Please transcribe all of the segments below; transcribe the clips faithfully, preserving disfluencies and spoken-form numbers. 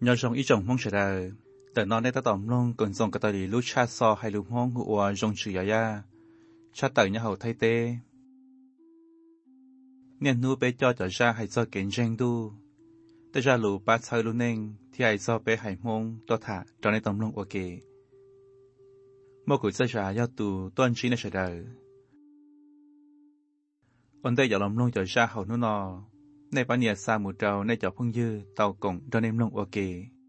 nhớ trong ý chồng mong sẽ đờiแต่นอนในตะต่อมลงก่อนส่งกระต่ายลูกชาซอให้ลูกห้องหัวจงชื่อยายาชาเต่าเนี่ยเขาไทยเต้เนี่ยนู้ไปจอจ่อชาให้ซอเก่งเจงดูแต่ชาลูป้าเชยลูกเน่งที่ให้ซอไปให้มงตัวถาจอในต่อมลงโอเคเมื่อกุศลชายาตูต้นชี้ในเฉดายอันได้อย่าล้อมลงจ่อชาเขานู่นนอในปัญญาสามุเจ้าในจ่อพึ่งยืดเต่ากงจอในลงโอเค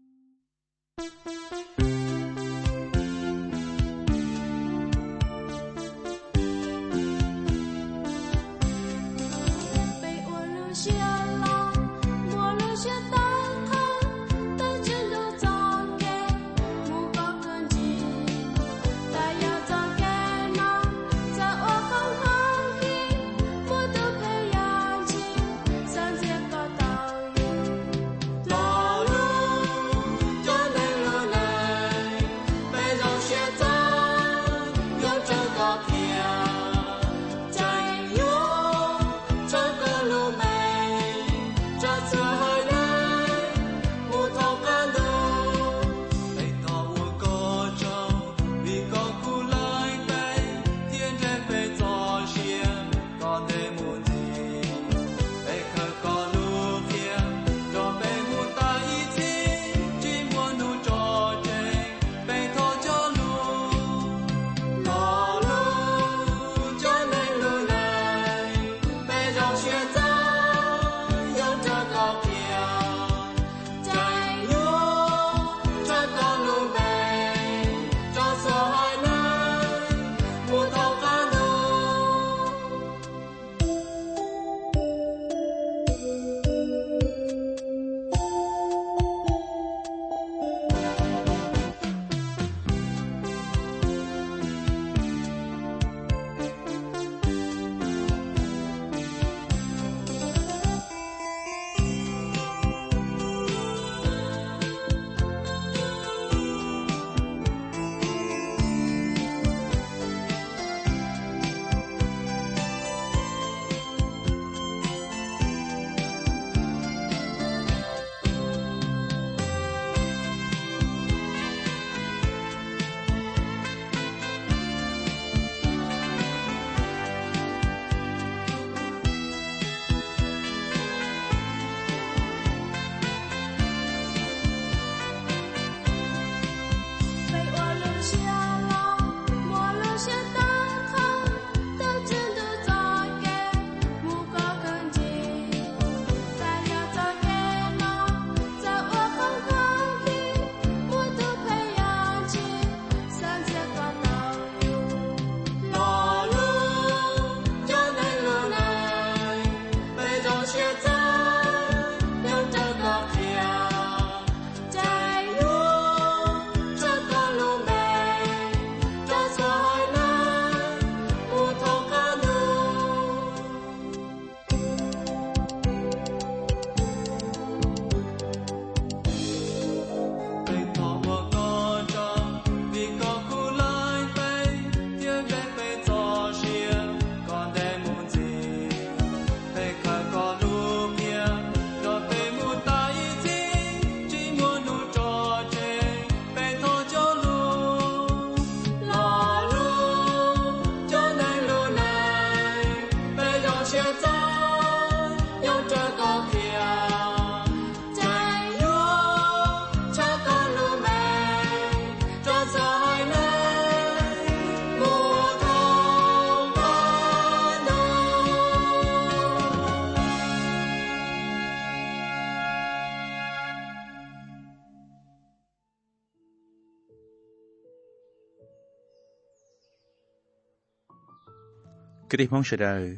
cái đi mong sẽ đời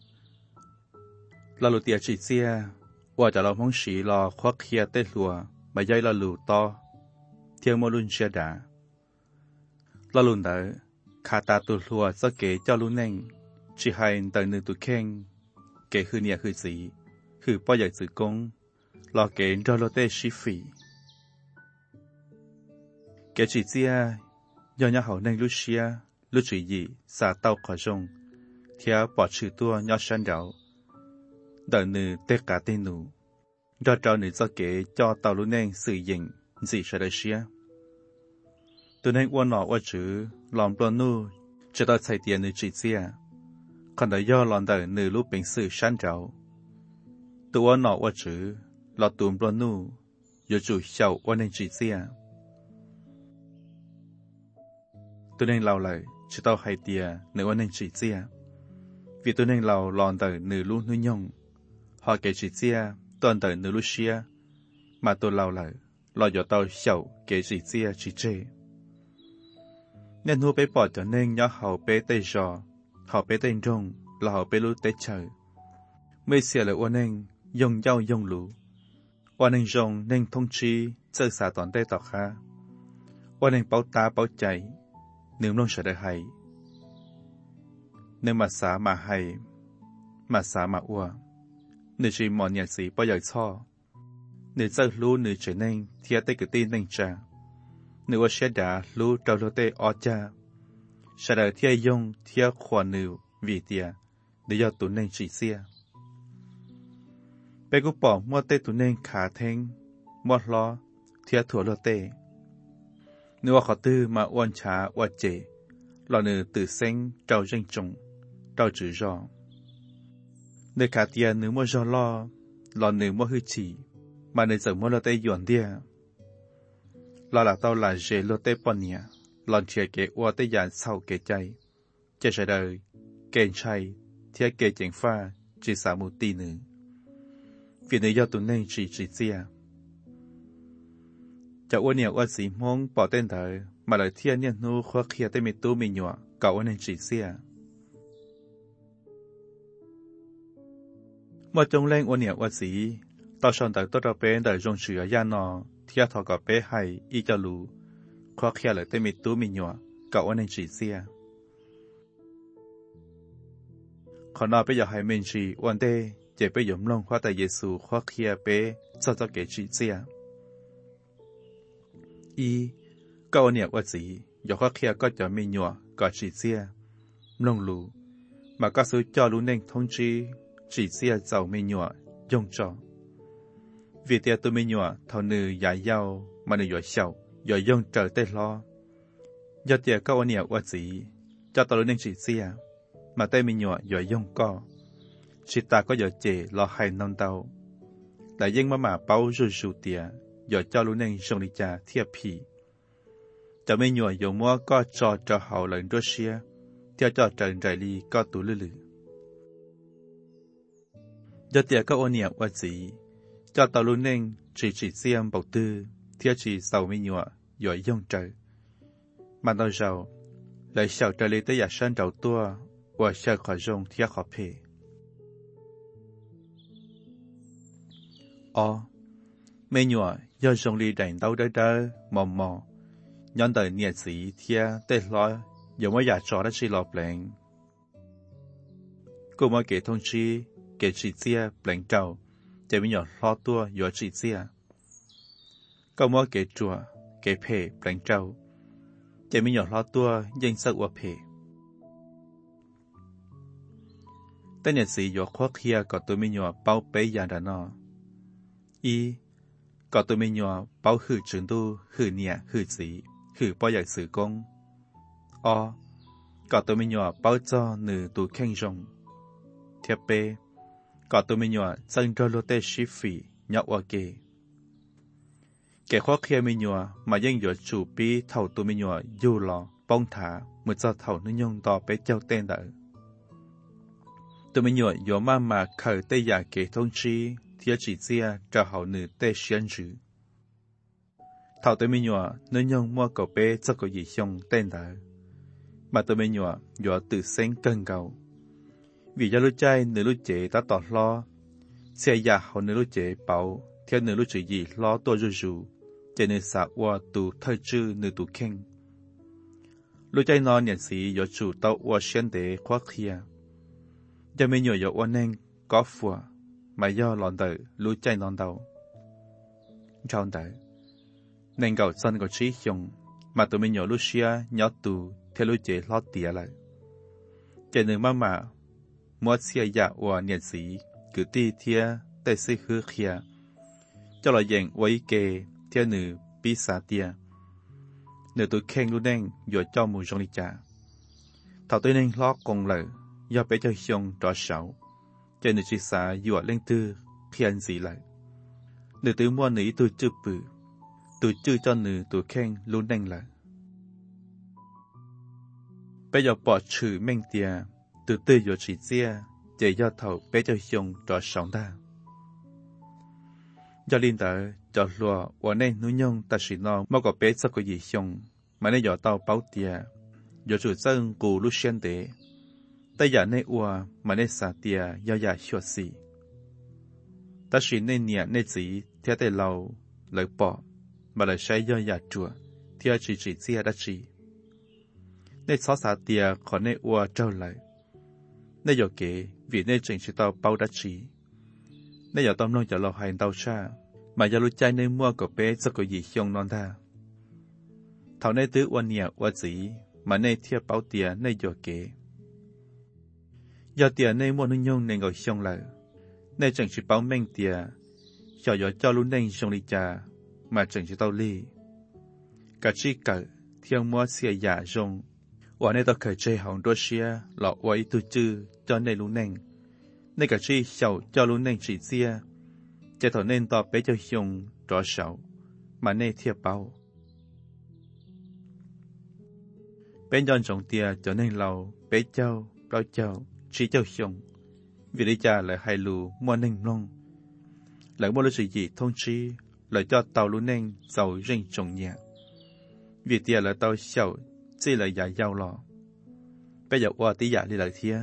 là lụt tiệt chỉ xeว่าจะเรามองสีรอควักเคียเตลัวไม่ใช่เราหลุดต่อเที่ยวมาลุนเชียดาเราลุนเดอขาตาตัวลัวสักเกเจ้าลุนเน่งชีให้แต่หนึ่งตัวเข่งเกคือเนี่ยคือสีคือป้อใหญ่สื่อกงรอเกนจอโรเตชิฟีเกจิเซียย้อนยาเขาในลุเชียลุจียีสาเต้าขอจงเที่ยวปอดชื่อตัวยอดชันเดาเดินหนึ่งเตกาเตนู cho trò nữ cho kể cho tàu lúc nên sử dụng gì sẽ được xia. Tụi nên uốn nọ uốn chữ làm plon nu cho tao xài tiền nữ chỉ xia, còn đời do làm đời nữ lúc bình sự sáng trào. Tụi uốn nọ uốn chữ là tụi plon nu giờ chủ sầu uốn nên chỉ xia. Tụi nên lao lại cho tao hay tiền nữ uốn nên chỉ xia. Vì tụi nên lao làm đời nữ lúc nữ nhung, họ kể chỉ xia toàn đời nữ lúc xia, mà tụi lao lại lo cho tao sầu kể chỉ xia chỉ chê. Nên hú bé bỏ cho nên nhớ hậu bé tây giò, hậu bé tây rong là hậu bé lú tây trời. Mấy xìa là ua nên dùng dao dùng lũ. Ua nên rong nên thông chi chơi xả toàn tây tỏ khá. Ua nên báo tá báo chạy, nếu nông sẽ đời hay. Nên mà xả mà hay, mà xả mà ua. Nếu chỉ mòn nhạc sĩ bao giờ cho. Nếu chơi lũ nếu trở nên thì tây cái tin nên trả. Nếu sẽ đã lũ trâu lô tê ở cha, sẽ đã thiê dùng thiê khoa nữ vì tìa, để cho tụi nên chỉ xia. Bé cũng bỏ mua tê tụi nên khá thênh, mua lo, thiê thua lô tê. Nếu khó tư mà uôn trá uôn chế, là nữ tự sinh trâu danh trùng, trâu chữ rõ. Nếu khá tìa nữ mua rõ lo, là nữ mua hư chỉ, mà nữ giờ mua lô tê yuan tìa. Lo là tao là dễ lô tê bọn nhỉ, lòn chìa kế ua tê dàn sau kế chay. Chê sẽ đời, kênh chay, thiê kế chênh pha, chỉ xả một tí nữ. Vì nữ do tụi nên chỉ chỉ xìa. Chả ua nhiều ua xí mong bỏ tên thở, mà lời thiê nhiên nụ khó khía tê mì tu mì nhọ, cậu ua nên chỉ xìa. Một trong lên ua nhiều ua xí, tao xong đời tốt ra bên đời rong chữ ở gia nọ, thiê thọ có bé hay y cho lũ, khó khía lời tê mì tu mì nhọ, cậu ua nên chỉ xìa. Còn nó bây giờ hay mình chỉ ổn đê, chỉ bây giờ mông khoa tại Giê-xu khó khía bé, cho cho kể chỉ xìa. Y, cậu niệm ổn gì, giờ khó khía có cho mình nhọ, có chỉ xìa. Mông lũ, mà có sự cho lũ nên thông chi, chỉ xìa giàu mình nhọ, dùng cho. Vì tiệt tụi mình nhọ, thầu nữ giả giàu, mà nữ dọa sầu, dọa dùng trở tê lo. Giờ tiệt cậu niệm ổn gì, cho tao lũ nên chỉ xìa. Mà tay mình nhọ dọa dùng co. Chỉ ta có dọa chê lo hay nông tàu. Lại dân mà mà bao rùi rù tìa, dọa cho lũ nên dùng đi cha thiệp phì. Cho mình nhọ dọa mua có cho cho hậu lần rô xia, theo cho trần rải ly có tủ lư lử. Giờ tìa có ô niệm ổn gì, cho tàu lũ nên chỉ chỉ xiêm bầu tư, theo chỉ sầu mình nhọ dọa dùng trời. Mà tàu giàu, lại sầu trời lý tới giả sân đầu tua, và sợ khỏi rong thiê khó phê. Ồ, mê nhọ do rong lý đánh đau đỡ đỡ, mò mò, nhón đời nhiệt sĩ thiê tê lo, dù mới giả trò đã chỉ lọp lệnh. Cô mới kể thông chi, kể chỉ thiê lệnh trầu, chỉ mê nhọ lo tua dọa chỉ thiê. Cô mới kể chùa, kể phê lệnh trầu, chỉ mê nhọ lo tua danh sắc ua phê. Tên nhật sĩ dọa khó khía có tụi mình nhọ bao bế dạng đàn nọ. Y, có tụi mình nhọ bao hư trứng tu, hư nhẹ, hư sĩ, hư bao dạng sự công. O, có tụi mình nhọ bao cho nữ tù khen rong. Thiệp bê, có tụi mình nhọ dân rô lô tê shí phỉ, nhọ ua kê. Kẻ khó khía mình nhọ mà dân dọa chủ bí thầu tụi mình nhọ dù lò, bông thả, mới cho thầu nữ nhông tỏ bế châu tên đỡ. Tụi mình nhọ dỗ mà mà khởi tê giả kể thông chi, thiê chỉ xìa cho hậu nữ tê xuyên rữ. Thảo tụi mình nhọ nữ nhông mua cầu bê cho cầu gì xong tên đỡ. Mà tụi mình nhọ dỗ tự sinh cân cầu. Vì do lúc trai nữ lúc chế đã tỏ lo, xe giả hậu nữ lúc chế bảo, theo nữ lúc chế gì lo tô rù rù, chế nữ xả ua tù thơ chư nữ tù khen. Lúc trai nó nhận sĩ dỗ chủ tàu ua xuyên tế khoác khía. Cho mình nhớ dỗ ua nên có phùa, mà do lòn đời lũ chạy lòn đầu. Trong đời, nên cầu chân cầu trí dùng, mà tụi mình nhớ lũ xia nhớ tù theo lũ chế lót tía lại. Chạy nữ mà mà, mua xia dạ ua nhiệt sĩ, cứ ti thia tê sĩ hư khía, cho là dạng quấy kề theo nữ bí xá tia nữ tụi khen luôn đen dựa cho mùi trong đi trà thảo tôi nên lo còn lỡ do bé cho hiông rõ sầu cho nữ chỉ xá dựa lên tư khi anh gì lại nữ tụi mua nữ tụi chưa bự tụi chưa cho nữ tụi khen luôn đen lại bé giờ bỏ trừ men tia từ từ giờ chỉ chia để do thầu bé cho hiông rõ sầu ta do linh tử cho lúa và nên nuôi nhung ta chỉ nó mà có bé sao có gì hiông mà nên giờ tàu bảo tia giờ chủ dân cụ lúc xuyên để ta giờ nên ua mà nên xả tia do giờ xóa xì ta chỉ nên nhẹ nên chỉ theo để lâu lời bỏ mà lời sai do giờ chùa theo chỉ chỉ chia đã chỉ nên xóa xả tia còn nên ua trâu lại nên giờ kể vì nên chỉnh chỉ tàu bao đã chỉ nên giờ tao nói cho lo hành tàu xa mà giờ lúc trái nên mua có bé sao có gì hiông non ta thảo nên tứ ua nhẹ ua chỉ mà nên theo bảo tiền nên giờ kể giờ tiền nên mua nuôi nhung nên gọi xong lại nên chẳng chỉ bảo men tiền cho giờ cho luôn nên xong đi cha mà chẳng chỉ tao li cả chi cả theo mua xe giả rong và nên tao khởi chơi hỏng đôi xe lọ quấy tu chư cho nên luôn nên nên cả chi sầu cho luôn nên chỉ xe cho thọ nên tao bé cho xong rõ sầu mà nên theo bảo bên trong trồng tia trở nên lâu bé châu bao châu chỉ châu xong vì lý cha lại hay lù mua nên non lại mua lấy sự gì thông chi lại cho tàu luôn nên giàu rinh trồng nhà vì tia là tàu sầu chỉ là giả giàu lò bây giờ qua tí giả đi lại thia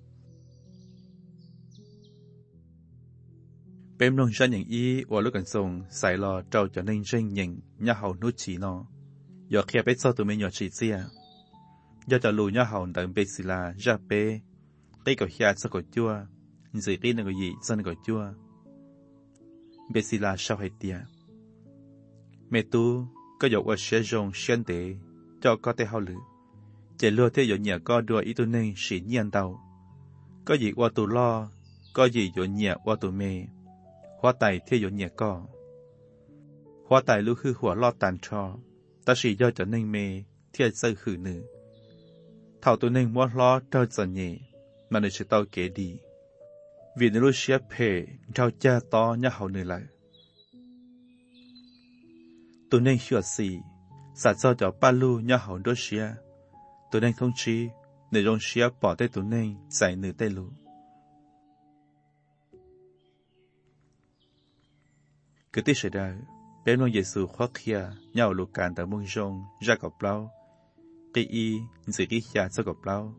bên nông dân những ý và lúc cần sông xài lò trâu trở nên rinh nhìn nhà hậu nút chỉ nó giờ khi bé sau tụi mình nhỏ chỉ xia do cho lùi nhau hồn tận bê xì là ra bê cái cầu xa sao cầu chua gì cái này cái gì sao này cầu chua bê xì là sao hay tia mẹ tu có dọc ở xe rong xuyên tế cho có thể hao lử chạy lừa theo dõi nhà có đua ý tu nên sĩ nhiên tàu có gì qua tu lo có gì dõi nhà qua tu mê hóa tài theo dõi nhà có hóa tài lưu hư hỏa lo tàn cho ta chỉ do cho nên mê theo sơ khử nữ thảo tụi nên mua lo trao dần nhẹ mà nơi sẽ tao kể đi vì nếu lúc xếp phê trao cha to nhá hậu nơi lại tụi nên hiểu gì xả cho cho ba lu nhá hậu đôi xía tụi nên thông chi để rong xía bỏ tay tụi nên giải nửa tay lu cứ tí sẽ ra bé nông Giêsu khoác kia nhau lục càn tại mông rong ra cọp lau cái y chỉ cái nhà cho gặp lao,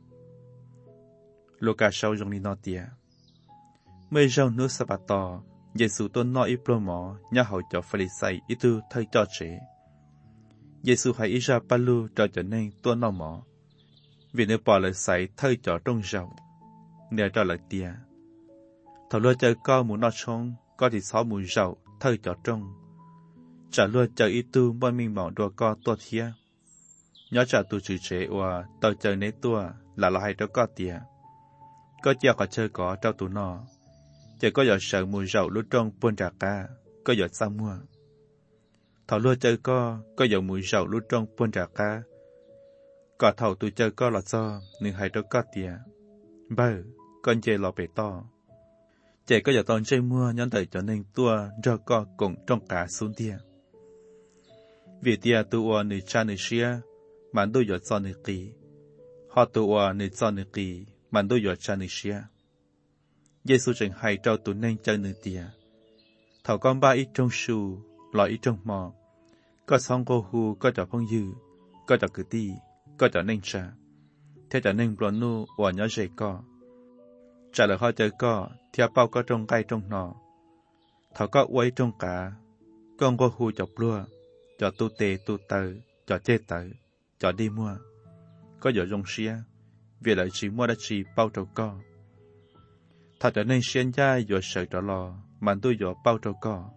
lô cả sau trong đi nọ tia, mấy rau nước sập tỏ, Giêsu tôn nọ ít pro mỏ, nhà hậu cho Pharisee ít tu thay cho trẻ, Giêsu hay ít ra palu cho cho nên tôn nọ mỏ, vì nếu bỏ lại sai thay cho trong rau, nếu cho lại tia, thầu lúa chơi co muốn nọ trông, có thì sáu muốn rau thay cho trong, trả lúa chơi ít tu bọn mình mỏ đua co tua thia. Nhớ trả tụ chữ chế và tàu chơi nấy tua là lo hay đó có tiền có chơi có chơi có trao tụ nọ chỉ có giờ sợ mùi rậu lúc trong buôn trà ca có giờ sao mua thầu lúa chơi có có giờ mùi rậu lúc trong buôn trà ca có thầu tụ chơi có là do nhưng hay đó có tiền bơ con chơi lò bể to chỉ có giờ toàn chơi mua nhắn tới cho nên tua cho co cùng trong cả xuống tiền vì tiền tụ nữ cha nữ xiaมันดูอยู่จอนึกีฮอตัวในจอนึกีมันดูอยู่ชานิเชียเยซูจึงให้เจ้าตัวเน่งเจอหนึ่งเตียเขาก้อนบ้าอีจงชูลอยอีจงมอก็ซองโกฮูก็จะพงยืก็จะกึตีก็จะเน่งชาเท่าจะเน่งปลอนูว่าย้อนเจก็จะเลยเขาเจอก็เทียบเป้าก็จงใกล้จงนอเขาก็ไว้จงกาก้องโกฮูจะปลัวจะตูเตตูเตอจะเจเตอcho đi mua, có giờ dùng xia, vì lại chỉ mua đã chỉ bao trâu co. Thật trở nên xuyên gia giờ sợ trở lò, mà tôi giờ bao trâu co.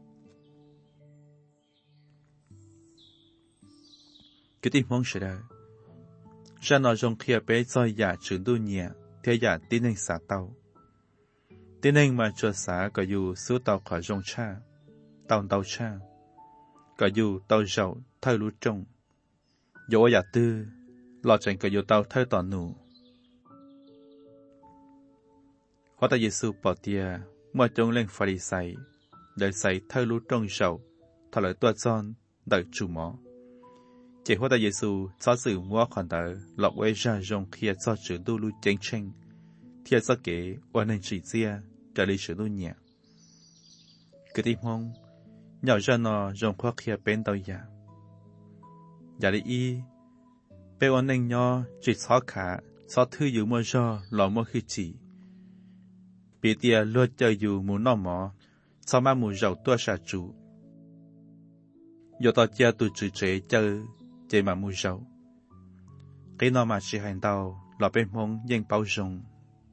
Cái tim mong sẽ đời. Ra nó dùng kia bé doi giả trưởng tu nhẹ, theo giả tín hình xả tàu. Tín hình mà chua xả có dù số tàu khỏi dùng cha, tàu tàu cha cả dù tàu giàu thay lúa trồng dù ở nhà tư lo chẳng cả dù tàu thay tàu nụ hóa ta Giêsu bỏ tia mua trông lên phải say để say thay lúa trồng giàu thay lại tua son đợi chủ mỏ chỉ hóa ta Giêsu cho sự mua khoản tờ lọc quay ra trong khi cho chữ đu lưu chênh chênh thì cho kể quan nên chỉ chia trả lý chữ đu nhẹ cái tim hông nhỏ ra nó trong khoa kia bên tàu nhà giả lý y bé quan nên nhỏ chỉ xóa cả xóa thư dù mua cho lọ mua khi chỉ bị tia luôn chơi dù muốn nọ mỏ sau mà muốn giàu tua xả chủ giờ tao chia tụi chữ chế chơi chơi mà mua giàu cái nọ mà chỉ hành tàu lọ bên mông nhưng bao dung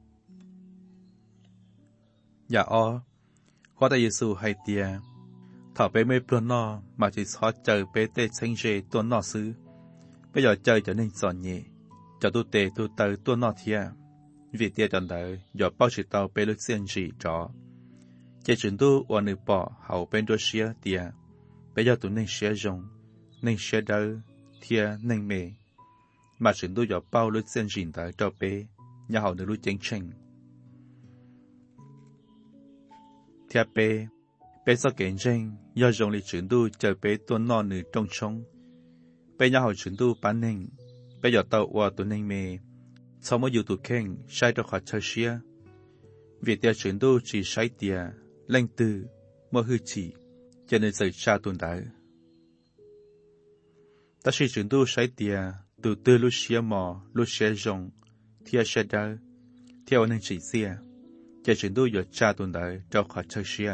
giả o hóa ta Giêsu hay tia thọ bé mê plon nọ mà chỉ xóa chơi bé tê sinh dê tuôn nọ xứ bây giờ chơi trở nên giòn nhẹ cho tu tê tu tơ tuôn nọ thia vì tia chọn đợi giờ bao chỉ tàu bé lực xiên gì chó chơi chuyển tu ở nơi bỏ hậu bên đôi xía tia bây giờ tụi nên xía rồng nên xía đỡ thia nên mê mà chuyển tu giờ bao lực xiên gì tới cho bé nhà hậu nơi lúc chênh chênh thia bé bé sao kén chênh giờ rồng lịch chuyển tu chờ bé tuôn nọ nửa trong trống bé nhà hậu chuyển tu bán nên bé giờ tàu ở tụi nên mê sau mỗi dù tụi khen sai cho khỏi chơi xía vì tia chuyển tu chỉ sai tia lanh tư mỗi hư chỉ cho nên xảy ra tồn tại ta chỉ chuyển tu sai tia từ từ lúc xía mò lúc xía rồng thia xía đỡ theo nên chỉ xía cho chuyển tu giờ cha tồn tại cho khỏi chơi xía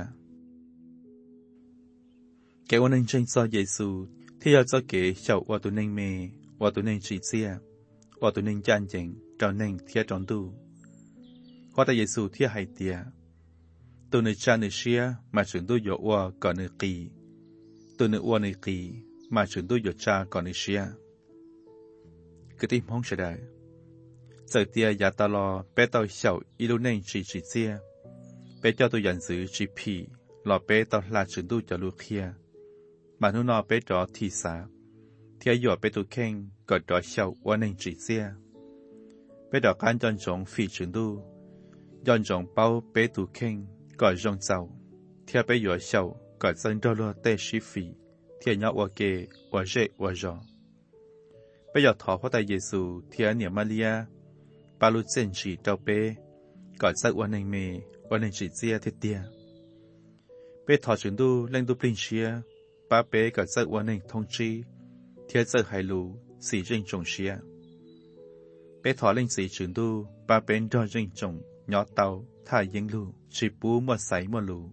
cái quan nên tranh so Giêsu thì giờ cho kể chậu qua tụi nên mê qua tụi nên chỉ xía qua tụi nên chan chỉnh cho nên thia tròn tu hóa ta Giêsu thia hay tia tụi nơi cha nơi xía mà chuyển tu giờ qua còn nơi kỳ tụi nơi qua nơi kỳ mà chuyển tu giờ cha còn nơi xía cái tim không sẽ đợi giờ tia giả ta lo bé tao xạo ilu nên chỉ chỉ xía bé cho tôi nhận giữ chỉ phi lo bé tao là chuyển tu cho lúa kia mà nó nó bé trọ thì xa thia giờ bé tụi khen còn trọ xạo qua nên chỉ xía bé đỏ cán chân trống phi chuyển tu dọn trống bao bé tụi khen gọi rong giàu thia bé giờ xạo gọi dân đô lo tê sĩ phi thia nhỏ qua kê qua dễ qua giò bây giờ thọ hóa tay Giêsu thia niệm Maria ba lu chân chỉ trao bé gọi sai qua nên mê qua nên chỉ chia thiết tia bé thọ chuyển tu lên tu plin xia ba bé gọi sai qua nên thông chi thia giờ hai lu xì rinh trồng xia bé thọ lên xì chuyển tu ba bên đo rinh trồng nhỏ tàu thải yên lu chỉ bú một sấy một lù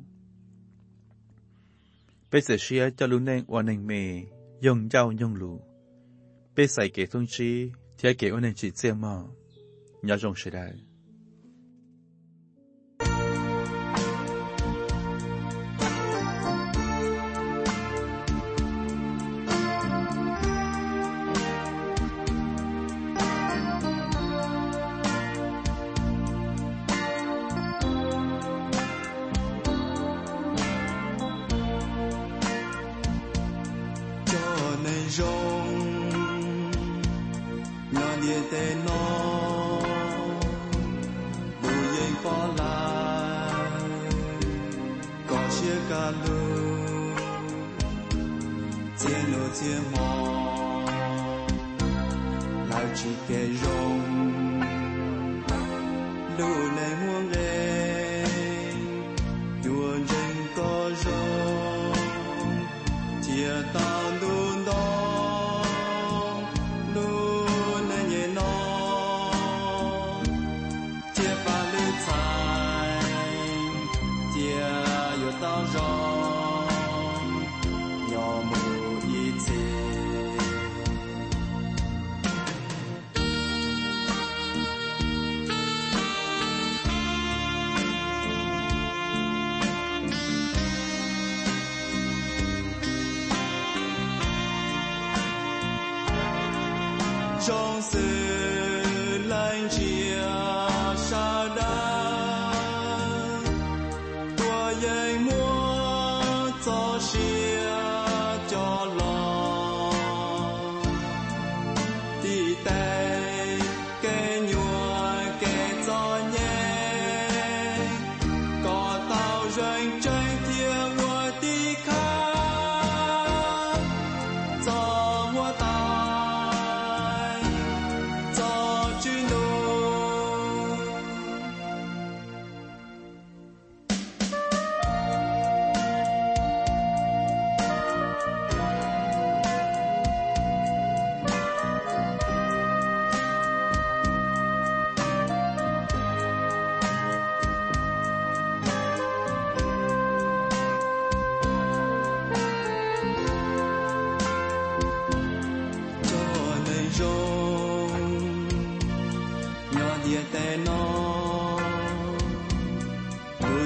bé sẽ xia cho lu nên qua nên mê dùng dao dùng lù bé sai kể thông chi thia kể qua nên chỉ chia mò nhỏ rong sẽ đại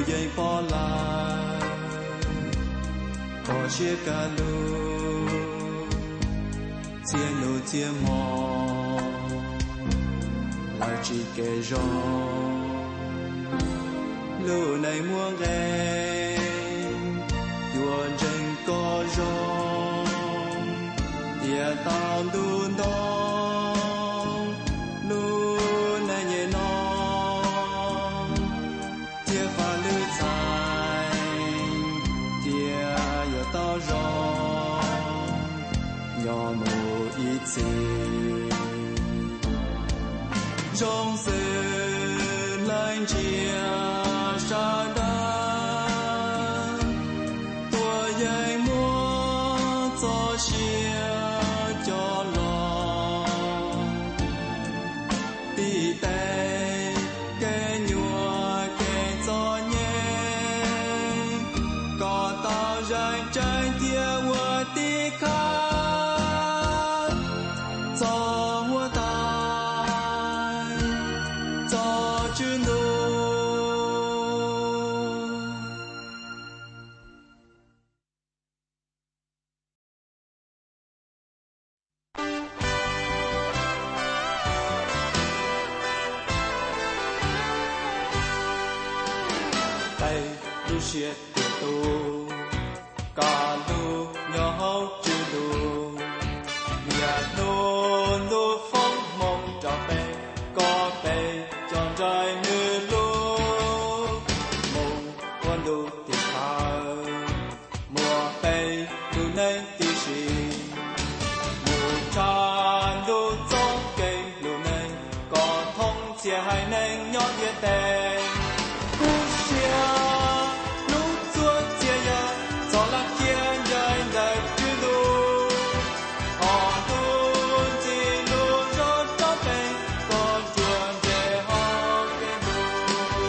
dây bỏ lại bỏ chia cả lu chia lu chia mò là chỉ kể rong lu này mua ghé đua trên có rong tia tao lu nong lu này nhẹ nong tia pha lu dài tia yo tao rong nhỏ mù ít gì trong sự lạnh chia xa đá tua dây mua cho chia cho lòng đi tay cái nhua cái cho nhẹ có tao dài trái tia hoa tí khác cho hoa tai cho chữ nô tay lu xiết tiền tu cả lu nhỏ chữ lu nhà nô lu phong mong cho bé có bé chọn trái như lu mong quan lu tiền thơ mùa bé lu nên tí xì mùa cha lu trong cây lu nên có thông chia hai nên nhót địa tên cú xia lu chúa chia ya cho là kiên dài đời chữ lu họ tu chỉ lu cho cho bé có chuyện để họ cái lu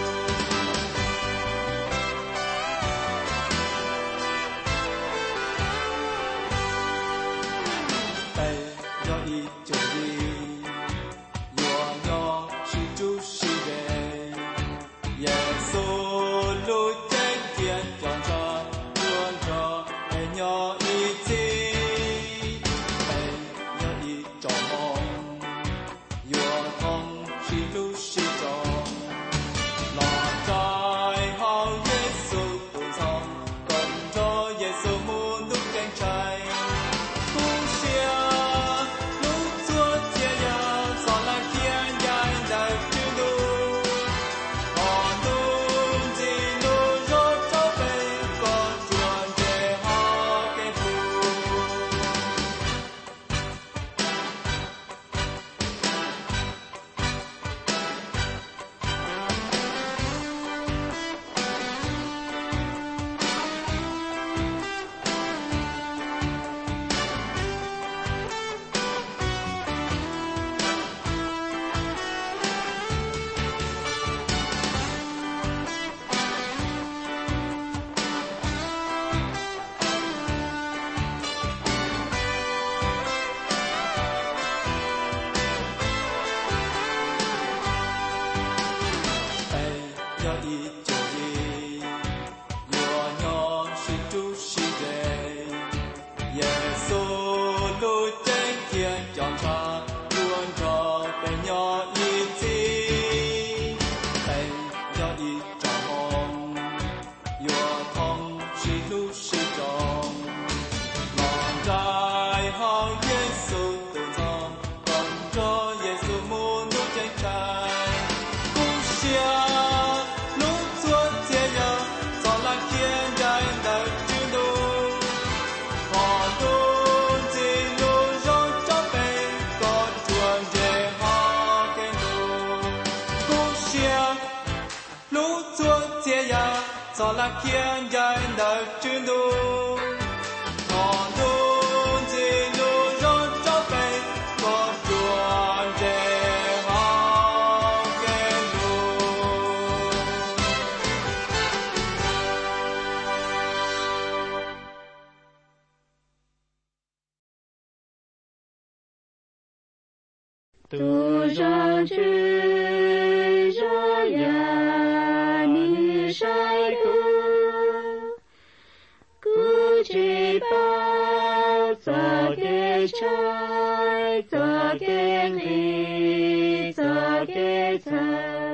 tay do đi chỗ đi yo yo chỉ chú chỉ về Giêsu lu trên thiên chọn cho luôn cho để nhỏ ý chí tay nhỏ đi cho mong yo thông chỉ lu chỉ cho lo trái hao Giêsu tu xong còn cho Giêsu muốn lúc cánh trái cũng xia lúc chúa chia ya sao là kiên dài đời chữ lu họ luôn chỉ lu cho cho bé có chuyện để họ cái phụ tay do đi chỗ đi yo nhỏ chỉ chú chỉ về Giêsu lu trên thiên chọn cho luôn cho bé nhỏ ý chí tay do đi cho mong yo thông chỉ lu chỉ trong lòng trái hao Giêsu tự do còn cho Giêsu muốn lúc trên trái cũng xia lúc chúa chia ya cho là kiên dài đời chữ lu họ luôn chỉ lu cho cho bé có chuyện để họ cái lu cũng xia lúc chúa chia ya cho là kiên dài đời chữ lu họ luôn chỉ lu cho cho bé có chuyện để họ cái lu tu ra chữ ra ya ni sai 爱trái，做經理，做基層。